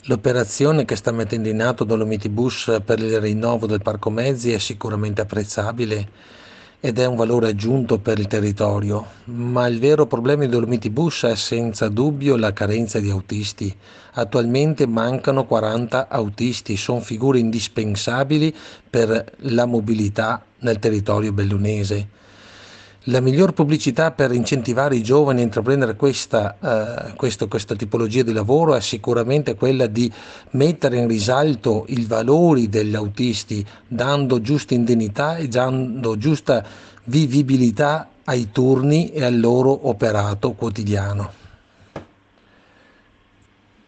L'operazione che sta mettendo in atto Dolomiti Bus per il rinnovo del parco mezzi è sicuramente apprezzabile ed è un valore aggiunto per il territorio, ma il vero problema di Dolomiti Bus è senza dubbio la carenza di autisti. Attualmente mancano 40 autisti, sono figure indispensabili per la mobilità nel territorio bellunese. La miglior pubblicità per incentivare i giovani a intraprendere questa tipologia di lavoro è sicuramente quella di mettere in risalto i valori degli autisti, dando giusta indennità e dando giusta vivibilità ai turni e al loro operato quotidiano.